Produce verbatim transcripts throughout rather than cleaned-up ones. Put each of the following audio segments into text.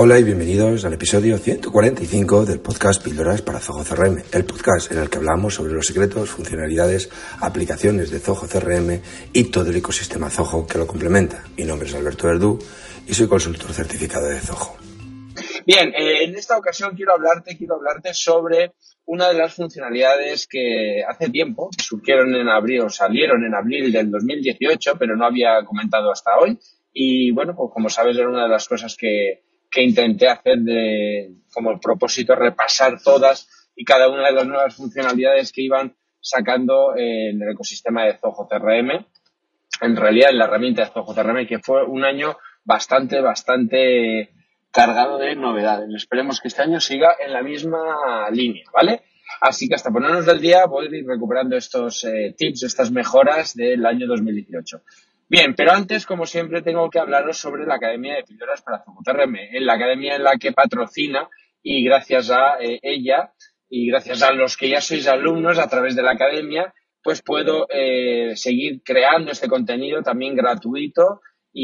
Hola y bienvenidos al episodio ciento cuarenta y cinco del podcast Píldoras para Zoho C R M, el podcast en el que hablamos sobre los secretos, funcionalidades, aplicaciones de Zoho C R M y todo el ecosistema Zoho que lo complementa. Mi nombre es Alberto Verdú y soy consultor certificado de Zoho. Bien, eh, en esta ocasión quiero hablarte, quiero hablarte sobre una de las funcionalidades que hace tiempo surgieron en abril o salieron en abril del dos mil dieciocho, pero no había comentado hasta hoy. Y bueno, pues como sabes, era una de las cosas que, que intenté hacer de, como propósito, repasar todas y cada una de las nuevas funcionalidades que iban sacando en el ecosistema de Zoho C R M. En realidad, en la herramienta de Zoho C R M, que fue un año bastante, bastante cargado de novedades. Esperemos que este año siga en la misma línea, ¿vale? Así que hasta ponernos del día voy a ir recuperando estos eh, tips, estas mejoras del año dos mil dieciocho. Bien, pero antes, como siempre, tengo que hablaros sobre la Academia de Píldoras para Zoho C R M, en la academia en la que patrocina y gracias a eh, ella y gracias a los que ya sois alumnos a través de la academia, pues puedo eh, seguir creando este contenido también gratuito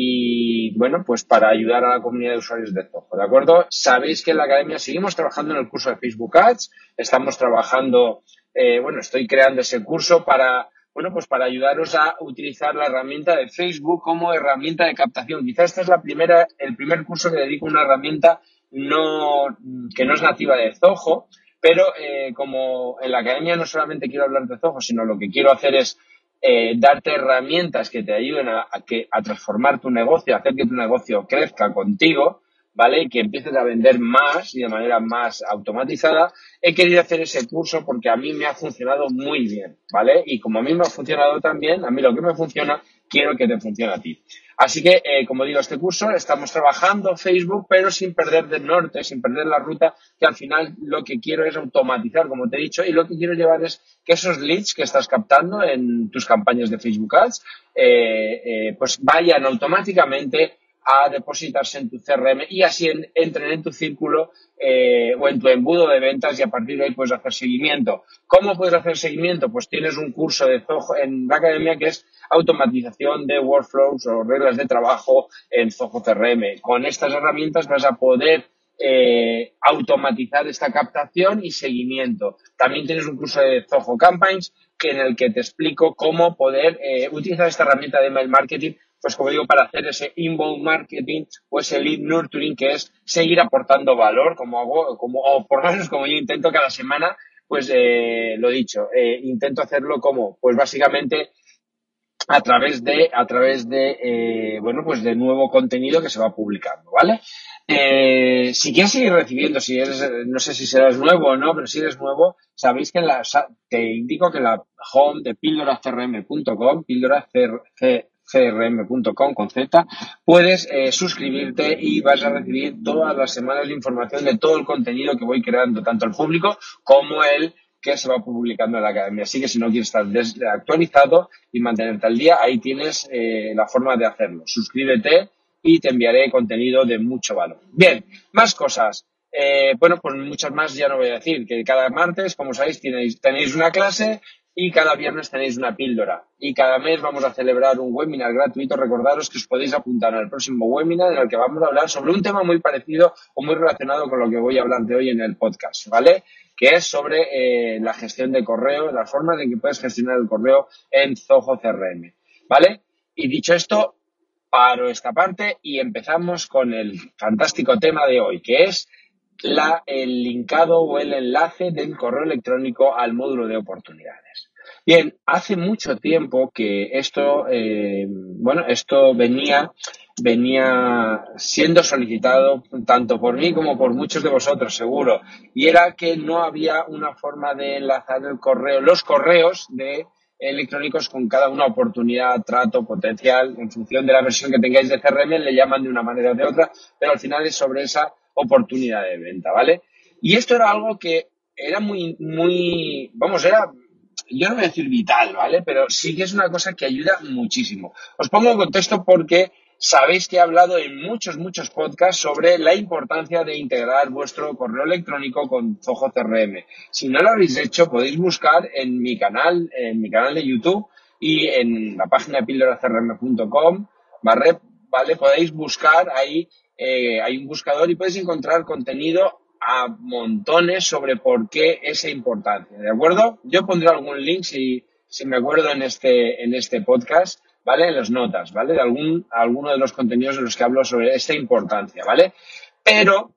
y, bueno, pues para ayudar a la comunidad de usuarios de Zoho, ¿de acuerdo? Sabéis que en la academia seguimos trabajando en el curso de Facebook Ads, estamos trabajando, eh, bueno, estoy creando ese curso para, bueno, pues para ayudaros a utilizar la herramienta de Facebook como herramienta de captación. Quizás esta es la primera, el primer curso que dedico a una herramienta no, que no es nativa de Zoho, pero eh, como en la academia no solamente quiero hablar de Zoho, sino lo que quiero hacer es eh, darte herramientas que te ayuden a, a, que, a transformar tu negocio, a hacer que tu negocio crezca contigo, ¿vale? Y que empieces a vender más y de manera más automatizada. He querido hacer ese curso porque a mí me ha funcionado muy bien, ¿vale? Y como a mí me ha funcionado tan bien, a mí lo que me funciona, quiero que te funcione a ti. Así que, eh, como digo, este curso estamos trabajando Facebook, pero sin perder del norte, sin perder la ruta, que al final lo que quiero es automatizar, como te he dicho, y lo que quiero llevar es que esos leads que estás captando en tus campañas de Facebook Ads, eh, eh, pues vayan automáticamente a depositarse en tu C R M y así en, entren en tu círculo eh, o en tu embudo de ventas y a partir de ahí puedes hacer seguimiento. ¿Cómo puedes hacer seguimiento? Pues tienes un curso de Zoho en la academia que es automatización de workflows o reglas de trabajo en Zoho C R M. Con estas herramientas vas a poder eh, automatizar esta captación y seguimiento. También tienes un curso de Zoho Campaigns que en el que te explico cómo poder eh, utilizar esta herramienta de email marketing, pues como digo, para hacer ese inbound marketing o ese lead nurturing, que es seguir aportando valor, como hago, como, o por lo menos como yo intento cada semana, pues eh, lo dicho, eh, intento hacerlo como, pues básicamente a través de, a través de, eh, bueno, pues de nuevo contenido que se va publicando, ¿vale? Eh, si quieres seguir recibiendo, si eres, no sé si serás nuevo o no, pero si eres nuevo, sabéis que en la, te indico que la home de píldora c r m punto com, píldora c r m punto com con Z, puedes eh, suscribirte y vas a recibir todas las semanas la información de todo el contenido que voy creando, tanto el público como el que se va publicando en la academia. Así que si no quieres estar actualizado y mantenerte al día, ahí tienes eh, la forma de hacerlo. Suscríbete y te enviaré contenido de mucho valor. Bien, más cosas. Eh, bueno, pues muchas más ya no voy a decir, que cada martes, como sabéis, tenéis, tenéis una clase y cada viernes tenéis una píldora. Y cada mes vamos a celebrar un webinar gratuito. Recordaros que os podéis apuntar al próximo webinar en el que vamos a hablar sobre un tema muy parecido o muy relacionado con lo que voy a hablar de hoy en el podcast, ¿vale? Que es sobre eh, la gestión de correo, las formas en que puedes gestionar el correo en Zoho C R M, ¿vale? Y dicho esto, paro esta parte y empezamos con el fantástico tema de hoy, que es la, el linkado o el enlace del correo electrónico al módulo de oportunidades. Bien, hace mucho tiempo que esto, eh, bueno, esto venía, venía siendo solicitado tanto por mí como por muchos de vosotros, seguro, y era que no había una forma de enlazar el correo, los correos de electrónicos con cada una oportunidad, trato, potencial, en función de la versión que tengáis de C R M, le llaman de una manera o de otra, pero al final es sobre esa oportunidad de venta, ¿vale? Y esto era algo que era muy, muy, vamos, era, yo no voy a decir vital, ¿vale? Pero sí que es una cosa que ayuda muchísimo. Os pongo en contexto porque sabéis que he hablado en muchos, muchos podcasts sobre la importancia de integrar vuestro correo electrónico con Zoho C R M. Si no lo habéis hecho, podéis buscar en mi canal, en mi canal de YouTube y en la página píldora c r m punto com, ¿vale? ¿vale? Podéis buscar ahí eh, hay un buscador y puedes encontrar contenido a montones sobre por qué esa importancia, ¿de acuerdo? Yo pondré algún link si, si me acuerdo en este, en este podcast, ¿vale? En las notas, ¿vale? De algún, alguno de los contenidos en los que hablo sobre esta importancia, ¿vale? Pero,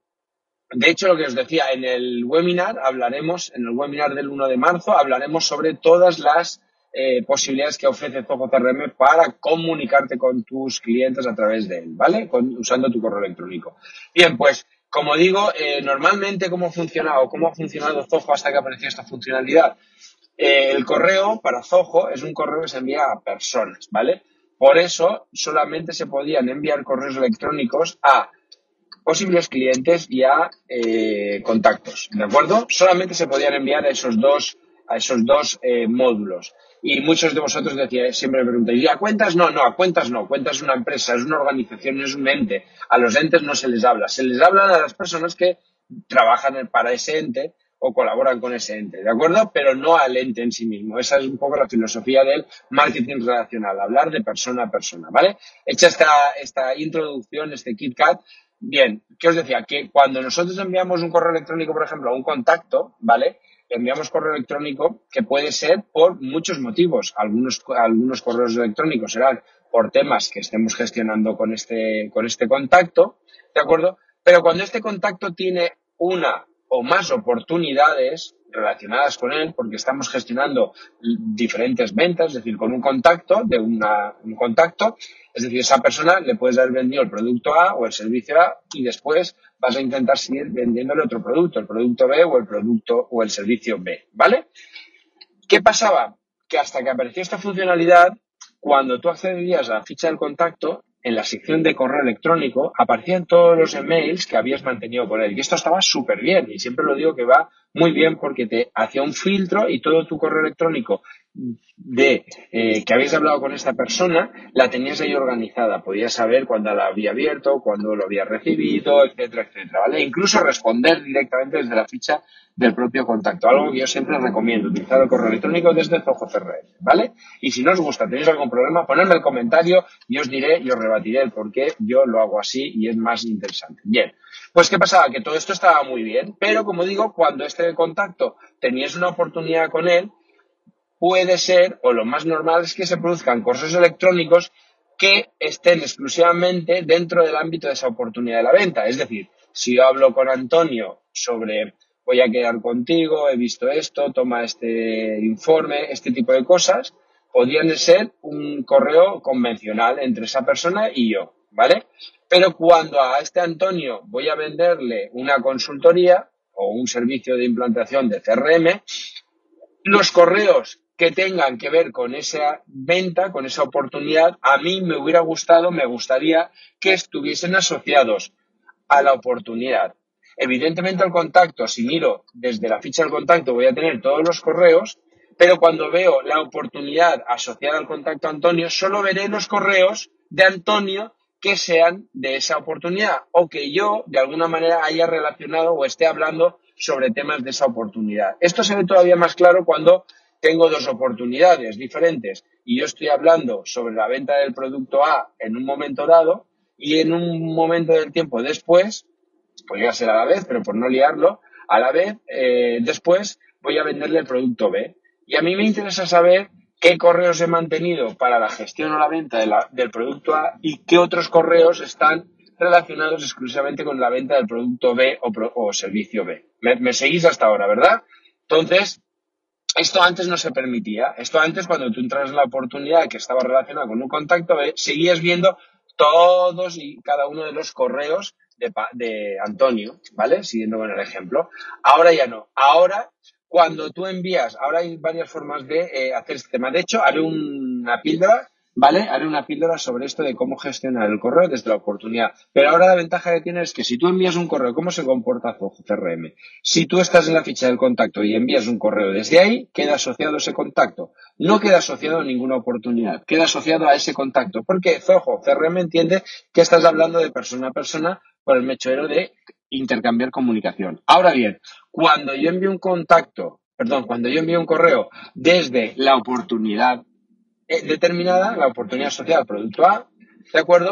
de hecho, lo que os decía, en el webinar hablaremos, en el webinar del uno de marzo, hablaremos sobre todas las eh, posibilidades que ofrece Zoho C R M para comunicarte con tus clientes a través de él, ¿vale? Con, usando tu correo electrónico. Bien, pues, como digo, eh, normalmente, ¿cómo funciona o cómo ha funcionado Zoho hasta que apareció esta funcionalidad? Eh, el correo para Zoho es un correo que se envía a personas, ¿vale? Por eso, solamente se podían enviar correos electrónicos a posibles clientes y a eh, contactos, ¿de acuerdo? Solamente se podían enviar a esos dos, a esos dos eh, módulos. Y muchos de vosotros decíais, siempre me preguntáis, ¿y a cuentas? No, no, a cuentas no. Cuentas es una empresa, es una organización, es un ente. A los entes no se les habla. Se les habla a las personas que trabajan para ese ente o colaboran con ese ente, ¿de acuerdo? Pero no al ente en sí mismo. Esa es un poco la filosofía del marketing relacional, hablar de persona a persona, ¿vale? Hecha esta, esta introducción, este KitKat, bien, ¿qué os decía? Que cuando nosotros enviamos un correo electrónico, por ejemplo, a un contacto, ¿vale? Enviamos correo electrónico que puede ser por muchos motivos. Algunos, algunos correos electrónicos serán por temas que estemos gestionando con este, con este contacto, ¿de acuerdo? Pero cuando este contacto tiene una o más oportunidades relacionadas con él, porque estamos gestionando diferentes ventas, es decir, con un contacto, de una, un contacto, es decir, esa persona le puedes haber vendido el producto A o el servicio A y después vas a intentar seguir vendiéndole otro producto, el producto B o el producto o el servicio B, ¿vale? ¿Qué pasaba? Que hasta que apareció esta funcionalidad, cuando tú accedías a la ficha del contacto, en la sección de correo electrónico aparecían todos los emails que habías mantenido con él. Y esto estaba súper bien. Y siempre lo digo que va muy bien porque te hacía un filtro y todo tu correo electrónico de eh, que habías hablado con esta persona la tenías ahí organizada. Podías saber cuándo la había abierto, cuándo lo había recibido, etcétera, etcétera, ¿vale? Incluso responder directamente desde la ficha del propio contacto. Algo que yo siempre recomiendo, utilizar el correo electrónico desde Zoho C R M, ¿vale? Y si no os gusta, tenéis algún problema, ponedme el comentario y os diré y os rebatiré el por qué yo lo hago así y es más interesante. Bien, pues ¿qué pasaba? Que todo esto estaba muy bien, pero como digo, cuando este contacto tenías una oportunidad con él, puede ser, o lo más normal es que se produzcan correos electrónicos que estén exclusivamente dentro del ámbito de esa oportunidad de la venta. Es decir, si yo hablo con Antonio sobre voy a quedar contigo, he visto esto, toma este informe, este tipo de cosas, podrían ser un correo convencional entre esa persona y yo, ¿vale? Pero cuando a este Antonio voy a venderle una consultoría o un servicio de implantación de C R M, los correos que tengan que ver con esa venta, con esa oportunidad, a mí me hubiera gustado, me gustaría que estuviesen asociados a la oportunidad. Evidentemente el contacto, si miro desde la ficha del contacto, voy a tener todos los correos, pero cuando veo la oportunidad asociada al contacto Antonio, solo veré los correos de Antonio que sean de esa oportunidad o que yo de alguna manera haya relacionado o esté hablando sobre temas de esa oportunidad. Esto se ve todavía más claro cuando tengo dos oportunidades diferentes y yo estoy hablando sobre la venta del producto A en un momento dado y en un momento del tiempo después, podría ser a la vez, pero por no liarlo, a la vez eh, después voy a venderle el producto B. Y a mí me interesa saber qué correos he mantenido para la gestión o la venta de la, del producto A y qué otros correos están relacionados exclusivamente con la venta del producto B o, pro, o servicio B. ¿Me, me seguís hasta ahora, verdad? Entonces, esto antes no se permitía. Esto antes, cuando tú entras en la oportunidad que estaba relacionada con un contacto B, seguías viendo todos y cada uno de los correos de, de Antonio, ¿vale? Siguiendo con el ejemplo. Ahora ya no. Ahora, cuando tú envías, ahora hay varias formas de eh, hacer este tema. De hecho, haré una píldora, ¿vale? Haré una píldora sobre esto de cómo gestionar el correo desde la oportunidad. Pero ahora la ventaja que tienes es que si tú envías un correo, ¿cómo se comporta Zoho C R M? Si tú estás en la ficha del contacto y envías un correo desde ahí, queda asociado ese contacto. No queda asociado a ninguna oportunidad, queda asociado a ese contacto. Porque Zoho C R M entiende que estás hablando de persona a persona por el mechero de intercambiar comunicación. Ahora bien, cuando yo envío un contacto, perdón, cuando yo envío un correo desde la oportunidad determinada, la oportunidad asociada al producto A, ¿de acuerdo?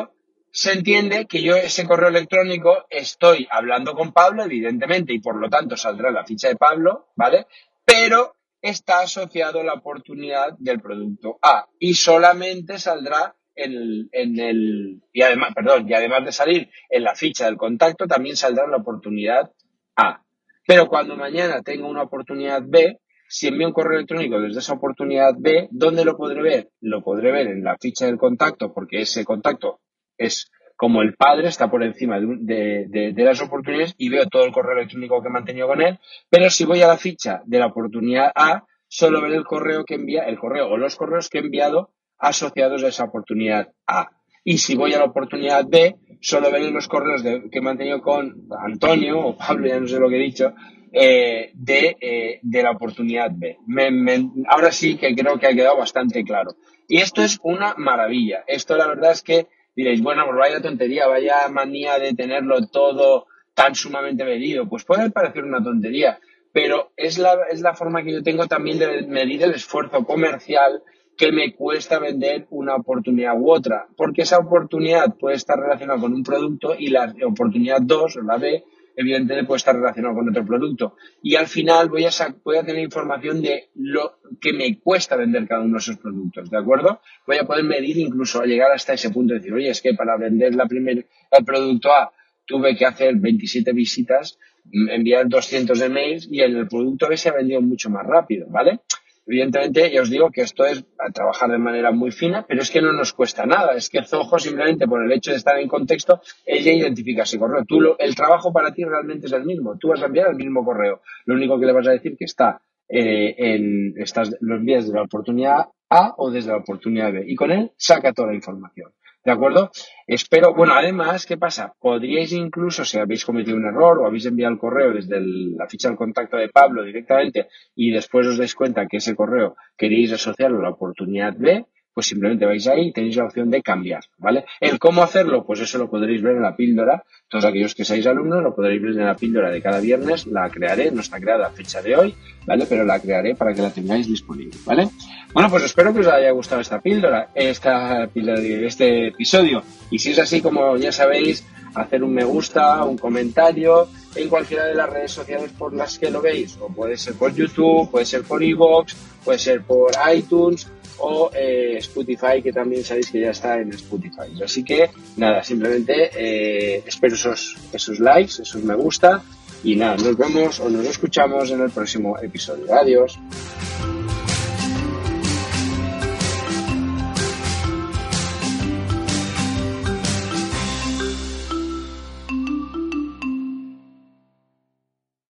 se entiende que yo ese correo electrónico estoy hablando con Pablo, evidentemente, y por lo tanto saldrá en la ficha de Pablo, ¿vale? Pero está asociado a la oportunidad del producto A y solamente saldrá en el, en el y además, perdón, y además de salir en la ficha del contacto, también saldrá en la oportunidad A. Pero cuando mañana tenga una oportunidad B, si envío un correo electrónico desde esa oportunidad B, ¿dónde lo podré ver? Lo podré ver en la ficha del contacto, porque ese contacto es como el padre, está por encima de, de, de, de las oportunidades y veo todo el correo electrónico que he mantenido con él. Pero si voy a la ficha de la oportunidad A, solo veré el correo que envía, el correo o los correos que he enviado asociados a esa oportunidad A. Y si voy a la oportunidad B, solo veré los correos de, que he mantenido con Antonio o Pablo, ya no sé lo que he dicho, eh, de, eh, de la oportunidad B. Me, me, ahora sí que creo que ha quedado bastante claro. Y esto es una maravilla. Esto la verdad es que diréis, bueno, pues vaya tontería, vaya manía de tenerlo todo tan sumamente medido. Pues puede parecer una tontería, pero es la, es la forma que yo tengo también de medir el esfuerzo comercial que me cuesta vender una oportunidad u otra, porque esa oportunidad puede estar relacionada con un producto y la oportunidad dos, o la B, evidentemente puede estar relacionada con otro producto. Y al final voy a, voy a tener información de lo que me cuesta vender cada uno de esos productos, ¿de acuerdo? Voy a poder medir incluso a llegar hasta ese punto de decir, oye, es que para vender la primer, el producto A tuve que hacer veintisiete visitas, enviar doscientos emails y en el producto B se ha vendido mucho más rápido, ¿vale? Evidentemente, ya os digo que esto es a trabajar de manera muy fina, pero es que no nos cuesta nada. Es que Zoho, simplemente por el hecho de estar en contexto, ella identifica ese correo. Tú lo, el trabajo para ti realmente es el mismo. Tú vas a enviar el mismo correo. Lo único que le vas a decir que está eh, en, estás, lo envías desde la oportunidad A o desde la oportunidad B. Y con él saca toda la información. ¿De acuerdo? Espero, bueno, además, ¿qué pasa? Podríais incluso, si habéis cometido un error o habéis enviado el correo desde el, la ficha del contacto de Pablo directamente y después os dais cuenta que ese correo queréis asociarlo a la oportunidad B, pues simplemente vais ahí y tenéis la opción de cambiar, ¿vale? El cómo hacerlo, pues eso lo podréis ver en la píldora. Todos aquellos que seáis alumnos lo podréis ver en la píldora de cada viernes. La crearé, no está creada a fecha de hoy, ¿vale? Pero la crearé para que la tengáis disponible, ¿vale? Bueno, pues espero que os haya gustado esta píldora, esta píldora, este episodio. Y si es así, como ya sabéis, hacer un me gusta, un comentario en cualquiera de las redes sociales por las que lo veis. O puede ser por YouTube, puede ser por iVoox, puede ser por iTunes o eh, Spotify, que también sabéis que ya está en Spotify. Así que, nada, simplemente eh, espero esos, esos likes, esos me gusta. Y nada, nos vemos o nos escuchamos en el próximo episodio. Adiós.